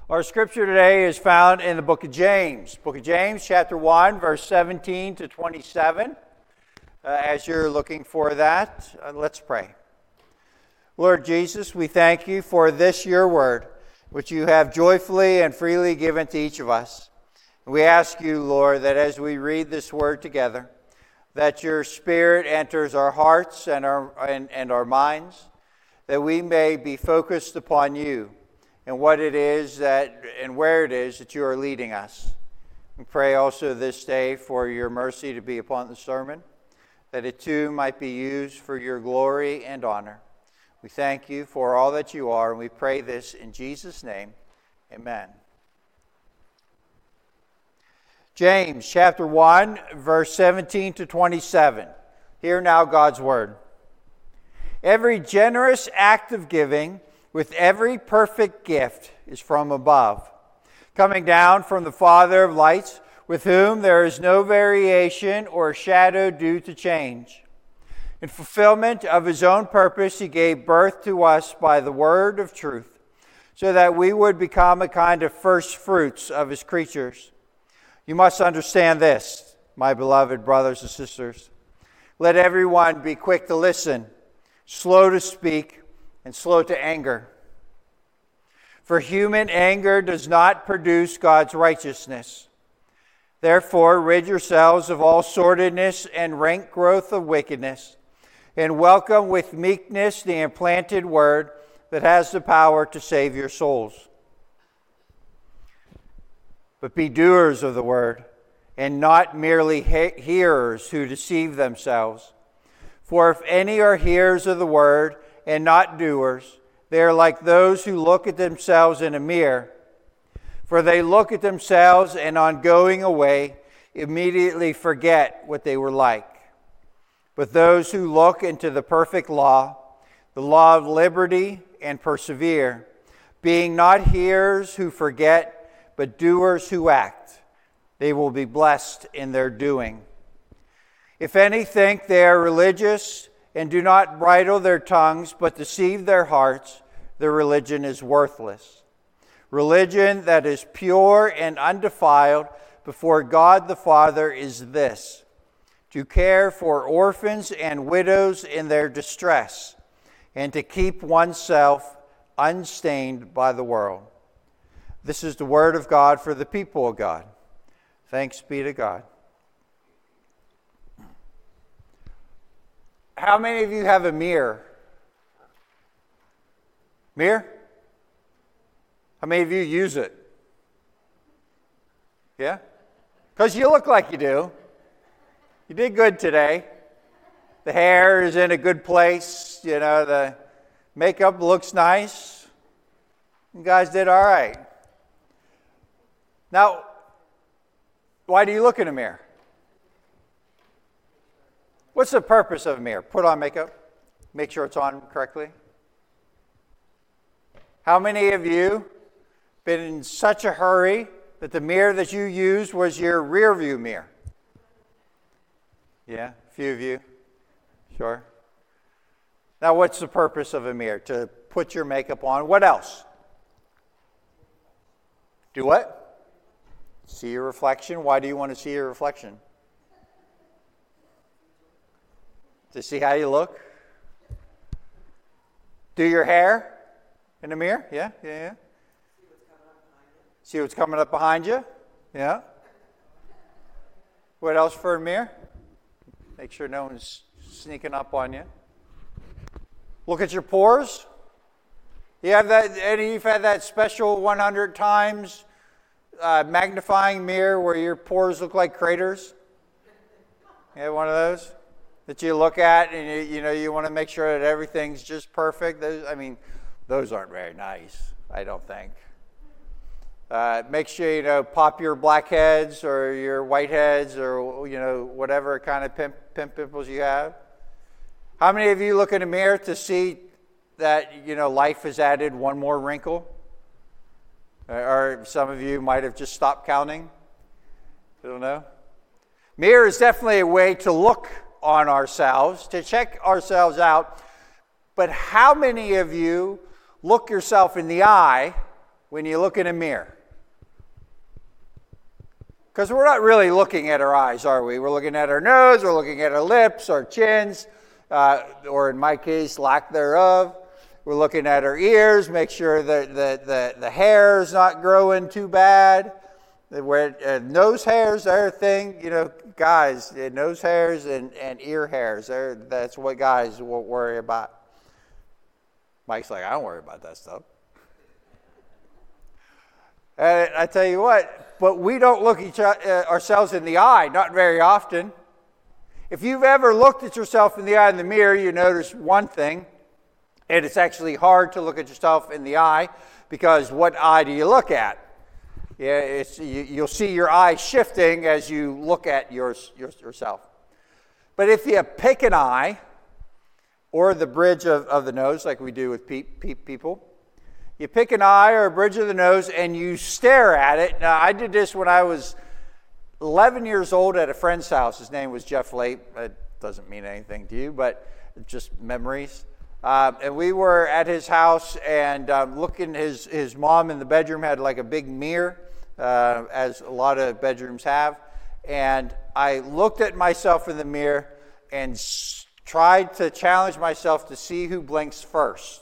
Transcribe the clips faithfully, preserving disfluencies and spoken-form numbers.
Our scripture today is found in the book of James. Book of James, chapter one, verse seventeen to twenty-seven. Uh, as you're looking for that, uh, let's pray. Lord Jesus, we thank you for this, your word, which you have joyfully and freely given to each of us. We ask you, Lord, that as we read this word together, that your Spirit enters our hearts and our, and, and our minds, that we may be focused upon you and what it is that and where it is that you are leading us. We pray also this day for your mercy to be upon the sermon, that it too might be used for your glory and honor. We thank you for all that you are, and we pray this in Jesus' name. Amen. James chapter one, verse seventeen to twenty-seven. Hear now God's word. Every generous act of giving with every perfect gift is from above, coming down from the Father of lights, with whom there is no variation or shadow due to change. In fulfillment of his own purpose, he gave birth to us by the word of truth, so that we would become a kind of first fruits of his creatures. You must understand this, my beloved brothers and sisters. Let everyone be quick to listen, slow to speak, and slow to anger. For human anger does not produce God's righteousness. Therefore, rid yourselves of all sordidness and rank growth of wickedness, and welcome with meekness the implanted word that has the power to save your souls. But be doers of the word, and not merely he- hearers who deceive themselves. For if any are hearers of the word and not doers, they are like those who look at themselves in a mirror. For they look at themselves and on going away immediately forget what they were like. But those who look into the perfect law, the law of liberty, and persevere, being not hearers who forget, but doers who act, they will be blessed in their doing. If any think they are religious and do not bridle their tongues, but deceive their hearts, their religion is worthless. Religion that is pure and undefiled before God the Father is this: to care for orphans and widows in their distress, and to keep oneself unstained by the world. This is the word of God for the people of God. Thanks be to God. How many of you have a mirror? Mirror? How many of you use it? Yeah? Because you look like you do. You did good today. The hair is in a good place. You know, the makeup looks nice. You guys did all right. Now, why do you look in a mirror? What's the purpose of a mirror? Put on makeup. Make sure it's on correctly. How many of you been in such a hurry that the mirror that you used was your rear view mirror? Yeah, a few of you. Sure. Now, what's the purpose of a mirror? To put your makeup on. What else? Do what? See your reflection. Why do you want to see your reflection? To see how you look? Do your hair in the mirror? Yeah, yeah, yeah. See what's coming up behind you? Yeah. What else for a mirror? Make sure no one's sneaking up on you. Look at your pores. You have that, Eddie, you've had that special one hundred times uh, magnifying mirror where your pores look like craters? You have one of those that you look at and you, you know you want to make sure that everything's just perfect? Those, I mean, those aren't very nice, I don't think. Uh, make sure, you know, pop your blackheads or your whiteheads or, you know, whatever kind of pimp, pimp pimples you have. How many of you look in the mirror to see that, you know, life has added one more wrinkle? Or some of you might have just stopped counting. I don't know. Mirror is definitely a way to look on ourselves, to check ourselves out. But how many of you look yourself in the eye when you look in a mirror? Because we're not really looking at our eyes, are we? We're looking at our nose, we're looking at our lips, our chins, uh, or in my case, lack thereof. We're looking at our ears, make sure that the, the, the hair is not growing too bad. Where, uh, nose hairs are a thing, you know, guys, uh, nose hairs and, and ear hairs, that's what guys will worry about. Mike's like, I don't worry about that stuff. And I tell you what, but we don't look each uh, ourselves in the eye, not very often. If you've ever looked at yourself in the eye in the mirror, you notice one thing, and it's actually hard to look at yourself in the eye, because what eye do you look at? Yeah, it's, you, you'll see your eye shifting as you look at yours, yours, yourself. But if you pick an eye, or the bridge of, of the nose, like we do with pe- pe- people, you pick an eye or a bridge of the nose and you stare at it. Now, I did this when I was eleven years old at a friend's house. His name was Jeff Late. It doesn't mean anything to you, but just memories. Um, and we were at his house, and um, looking, his, his mom in the bedroom had like a big mirror, uh, as a lot of bedrooms have. And I looked at myself in the mirror and s- tried to challenge myself to see who blinks first.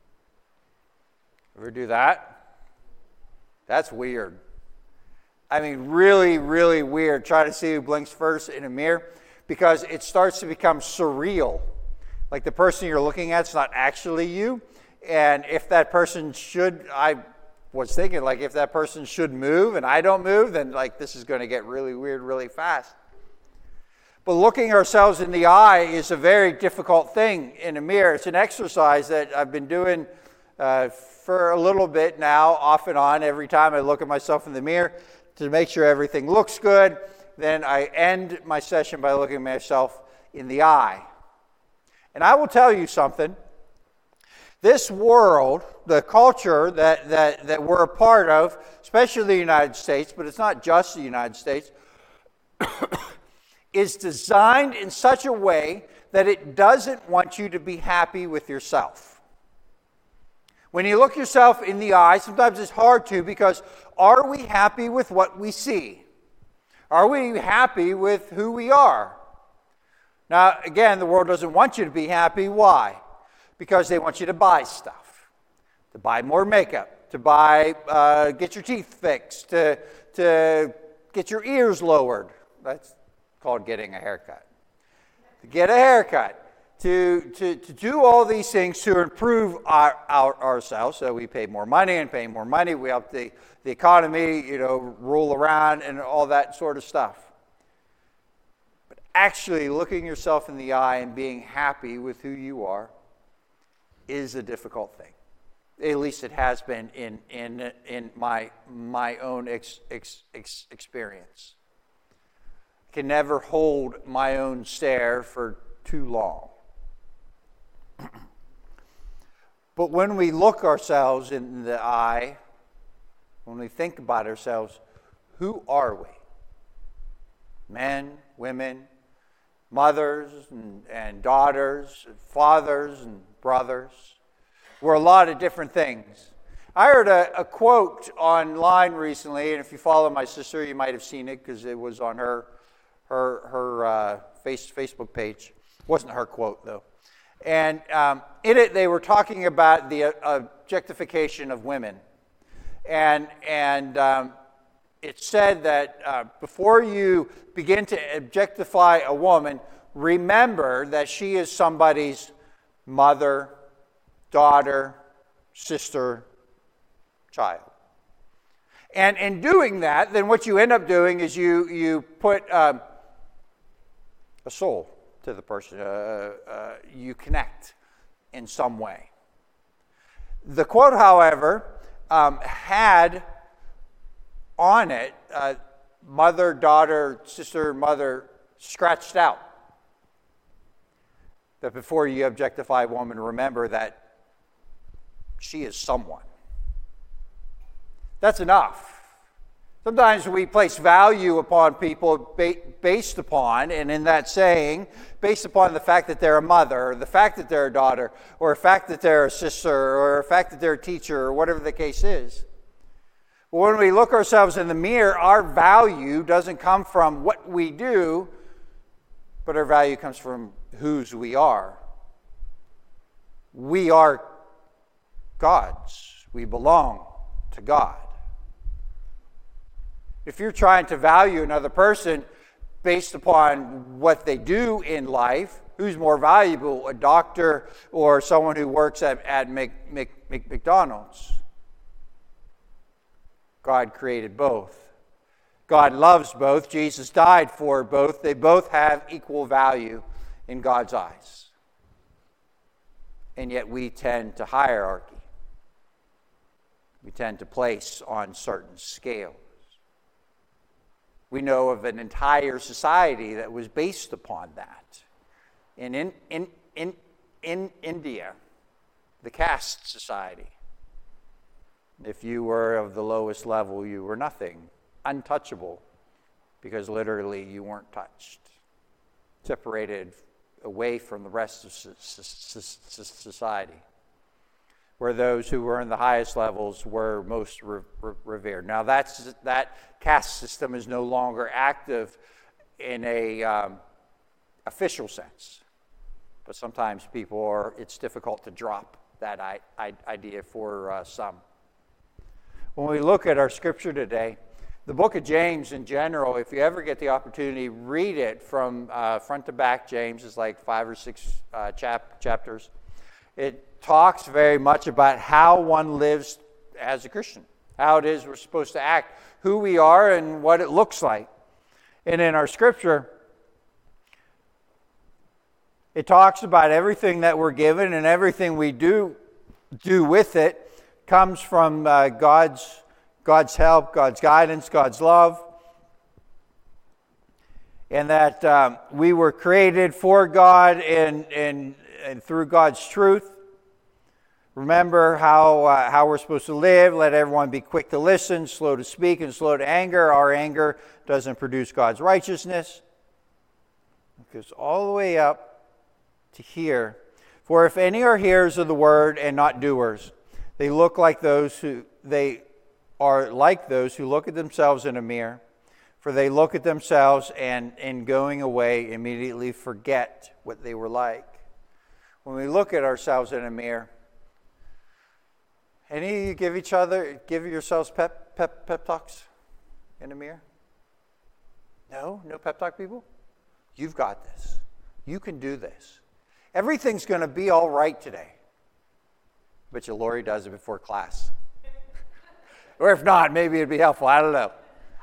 Ever do that? That's weird. I mean, really, really weird. Try to see who blinks first in a mirror, because it starts to become surreal. Like the person you're looking at is not actually you. And if that person should, I was thinking, like, if that person should move and I don't move, then like this is going to get really weird really fast. But looking ourselves in the eye is a very difficult thing in a mirror. It's an exercise that I've been doing uh, for a little bit now, off and on. Every time I look at myself in the mirror to make sure everything looks good, then I end my session by looking at myself in the eye. And I will tell you something. This world, the culture that, that, that we're a part of, especially the United States, but it's not just the United States, is designed in such a way that it doesn't want you to be happy with yourself. When you look yourself in the eye, sometimes it's hard to, because are we happy with what we see? Are we happy with who we are? Now, again, the world doesn't want you to be happy. Why? Because they want you to buy stuff, to buy more makeup, to buy, uh, get your teeth fixed, to, to get your ears lowered. That's called getting a haircut. To get a haircut. To, to, to do all these things to improve our, our, ourselves, so we pay more money, and paying more money, we help the, the economy, you know, roll around and all that sort of stuff. But actually looking yourself in the eye and being happy with who you are is a difficult thing. At least it has been in in in my my own ex, ex, ex, experience. I can never hold my own stare for too long. But when we look ourselves in the eye, when we think about ourselves, who are we? Men, women, mothers and, and daughters, and fathers and brothers. We're a lot of different things. I heard a, a quote online recently, and if you follow my sister, you might have seen it because it was on her her her uh, face, Facebook page. It wasn't her quote though. And um, in it, they were talking about the uh, objectification of women. And, and um, it said that uh, before you begin to objectify a woman, remember that she is somebody's mother, daughter, sister, child. And in doing that, then what you end up doing is you, you put um, a soul to the person. Uh, uh, you connect in some way. The quote, however, um, had on it uh, mother, daughter, sister, mother scratched out. That before you objectify a woman, remember that she is someone. That's enough. Sometimes we place value upon people ba- based upon, and in that saying, based upon the fact that they're a mother, or the fact that they're a daughter, or the fact that they're a sister, or the fact that they're a teacher, or whatever the case is. When we look ourselves in the mirror, our value doesn't come from what we do, but our value comes from whose we are. We are God's. We belong to God. If you're trying to value another person based upon what they do in life, who's more valuable, a doctor or someone who works at, at Mc, Mc, Mc, McDonald's? God created both. God loves both. Jesus died for both. They both have equal value in God's eyes. And yet we tend to hierarchy. We tend to place on certain scales. We know of an entire society that was based upon that. And in, in, in, in India, the caste society. If you were of the lowest level, you were nothing, untouchable, because literally you weren't touched, separated away from the rest of society, where those who were in the highest levels were most re- re- revered. Now that's, that caste system is no longer active in a um, official sense, but sometimes people are, it's difficult to drop that I, I, idea for uh, some. When we look at our scripture today, the book of James in general, if you ever get the opportunity, read it from uh, front to back. James is like five or six uh, chap- chapters. It talks very much about how one lives as a Christian, how it is we're supposed to act, who we are, and what it looks like. And in our scripture, it talks about everything that we're given and everything we do do with it comes from uh, God's God's help, God's guidance, God's love, and that um, we were created for God and and and through God's truth. Remember how uh, how we're supposed to live. Let everyone be quick to listen, slow to speak, and slow to anger. Our anger doesn't produce God's righteousness. It goes all the way up to here. For if any are hearers of the word and not doers, they look like those who they are like those who look at themselves in a mirror. For they look at themselves and in going away immediately forget what they were like. When we look at ourselves in a mirror, any of you give each other, give yourselves pep pep pep talks in a mirror? No? No pep talk people? You've got this. You can do this. Everything's going to be all right today. Bet you Lori does it before class. Or if not, maybe it'd be helpful. I don't know.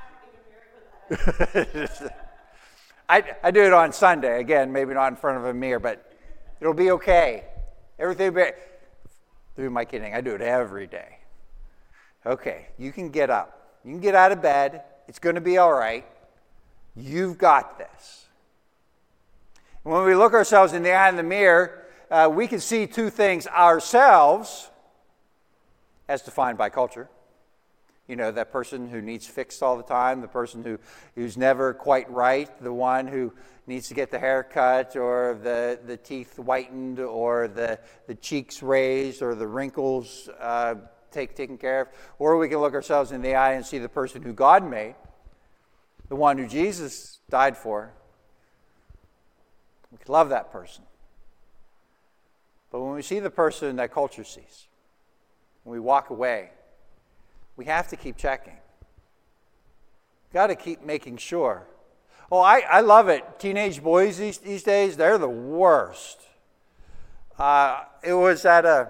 I, I do it on Sunday. Again, maybe not in front of a mirror, but it'll be okay. Everything will be... Who am I kidding? I do it every day. Okay, you can get up. You can get out of bed. It's going to be all right. You've got this. When we look ourselves in the eye in the mirror, uh, we can see two things. Ourselves, as defined by culture. You know, that person who needs fixed all the time, the person who, who's never quite right, the one who needs to get the hair cut or the, the teeth whitened or the, the cheeks raised or the wrinkles uh, take, taken care of. Or we can look ourselves in the eye and see the person who God made, the one who Jesus died for. We can love that person. But when we see the person that culture sees, when we walk away, we have to keep checking. Got to keep making sure. Oh, I, I love it. Teenage boys these, these days, they're the worst. Uh, it was at a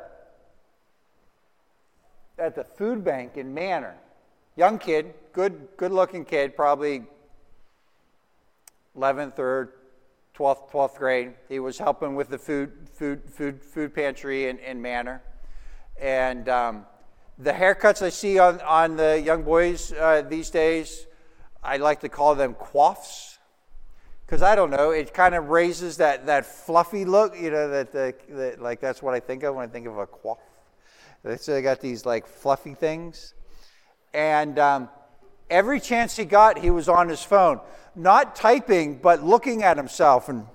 at the food bank in Manor. Young kid, good good looking kid, probably eleventh or twelfth, twelfth grade. He was helping with the food food food food pantry in, in Manor. And um, the haircuts I see on, on the young boys uh, these days, I like to call them coifs. Because I don't know, it kind of raises that, that fluffy look, you know, that, the, that like that's what I think of when I think of a coif. So they got these like fluffy things. And um, every chance he got, he was on his phone. Not typing, but looking at himself and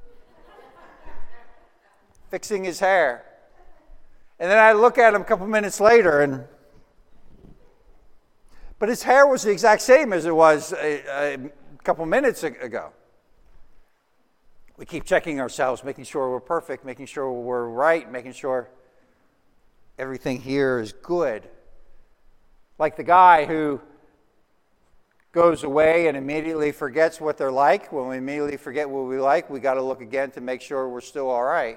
fixing his hair. And then I look at him a couple minutes later and But his hair was the exact same as it was a, a couple minutes ago. We keep checking ourselves, making sure we're perfect, making sure we're right, making sure everything here is good. Like the guy who goes away and immediately forgets what they're like. When we immediately forget what we like, we got to look again to make sure we're still all right.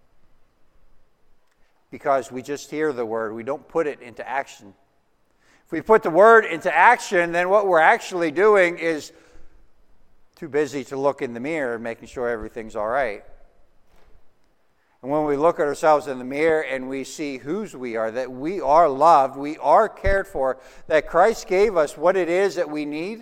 Because we just hear the word, we don't put it into action. If we put the word into action, then what we're actually doing is too busy to look in the mirror, making sure everything's all right. And when we look at ourselves in the mirror and we see whose we are, that we are loved, we are cared for, that Christ gave us what it is that we need,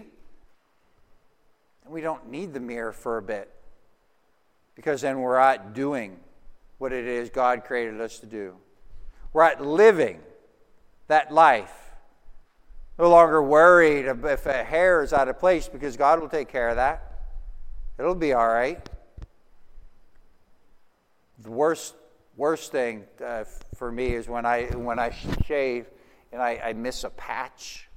we don't need the mirror for a bit. Because then we're out doing what it is God created us to do. We're out living that life. No longer worried if a hair is out of place, because God will take care of that. It'll be all right. The worst worst thing uh, for me is when I when I shave and I, I miss a patch.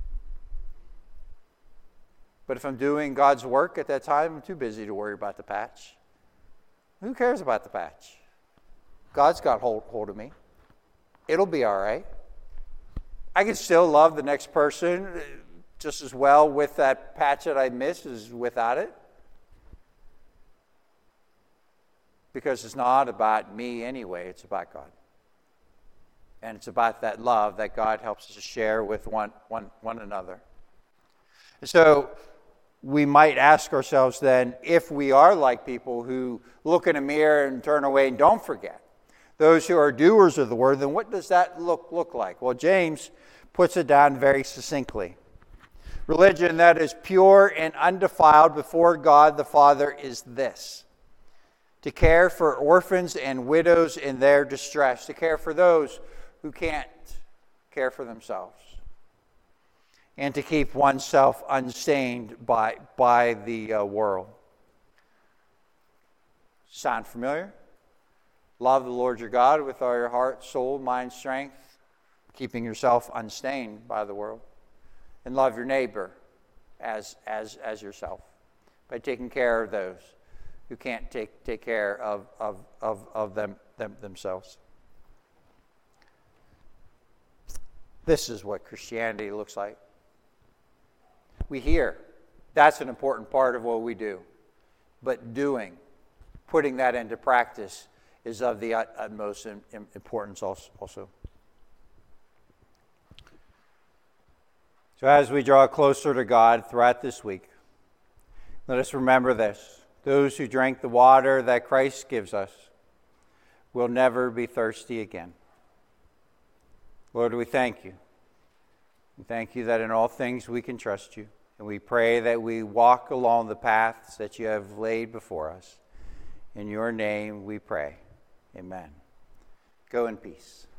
But if I'm doing God's work at that time, I'm too busy to worry about the patch. Who cares about the patch? God's got hold, hold of me. It'll be all right. I can still love the next person just as well with that patch that I missed as without it. Because it's not about me anyway, it's about God. And it's about that love that God helps us to share with one, one, one another. And so we might ask ourselves then, if we are like people who look in a mirror and turn away and don't forget, those who are doers of the word, then what does that look, look like? Well, James puts it down very succinctly. Religion that is pure and undefiled before God the Father is this: to care for orphans and widows in their distress, to care for those who can't care for themselves, and to keep oneself unstained by, by the uh, world. Sound familiar? Love the Lord your God with all your heart, soul, mind, strength, keeping yourself unstained by the world. And love your neighbor as, as, as yourself by taking care of those who can't take, take care of, of, of, of them, them themselves. This is what Christianity looks like. We hear. That's an important part of what we do. But doing, putting that into practice, is of the utmost importance also. So as we draw closer to God throughout this week, let us remember this: those who drank the water that Christ gives us will never be thirsty again. Lord, we thank you. We thank you that in all things we can trust you. And we pray that we walk along the paths that you have laid before us. In your name we pray. Amen. Go in peace.